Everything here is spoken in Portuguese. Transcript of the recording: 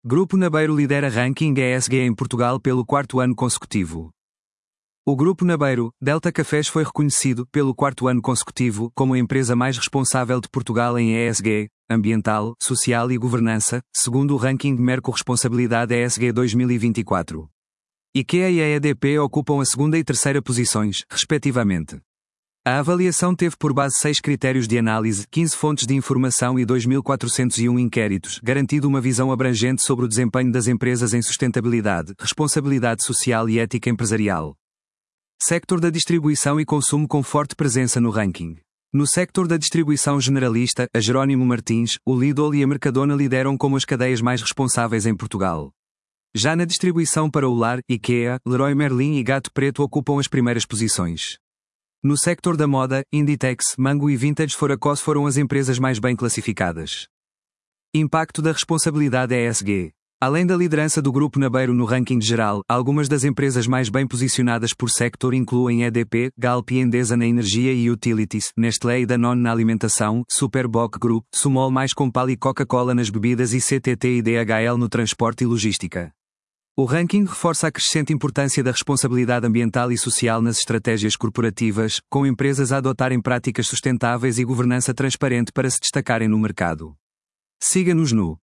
Grupo Nabeiro lidera ranking ESG em Portugal pelo quarto ano consecutivo. O Grupo Nabeiro, Delta Cafés foi reconhecido, pelo quarto ano consecutivo, como a empresa mais responsável de Portugal em ESG, ambiental, social e governança, segundo o ranking de Merco Responsabilidade ESG 2024. IKEA e a EDP ocupam a segunda e terceira posições, respectivamente. A avaliação teve por base 6 critérios de análise, 15 fontes de informação e 2.401 inquéritos, garantindo uma visão abrangente sobre o desempenho das empresas em sustentabilidade, responsabilidade social e ética empresarial. Sector da distribuição e consumo com forte presença no ranking. No sector da distribuição generalista, a Jerónimo Martins, o Lidl e a Mercadona lideram como as cadeias mais responsáveis em Portugal. Já na distribuição para o lar, IKEA, Leroy Merlin e Gato Preto ocupam as primeiras posições. No sector da moda, Inditex, Mango e Vintage Foracos foram as empresas mais bem classificadas. Impacto da responsabilidade ESG. Além da liderança do Grupo Nabeiro no ranking geral, algumas das empresas mais bem posicionadas por sector incluem EDP, Galp e Endesa na energia e utilities, Nestlé e Danone na alimentação, Superboc Group, Sumol mais Compal e Coca-Cola nas bebidas e CTT e DHL no transporte e logística. O ranking reforça a crescente importância da responsabilidade ambiental e social nas estratégias corporativas, com empresas a adotarem práticas sustentáveis e governança transparente para se destacarem no mercado. Siga-nos no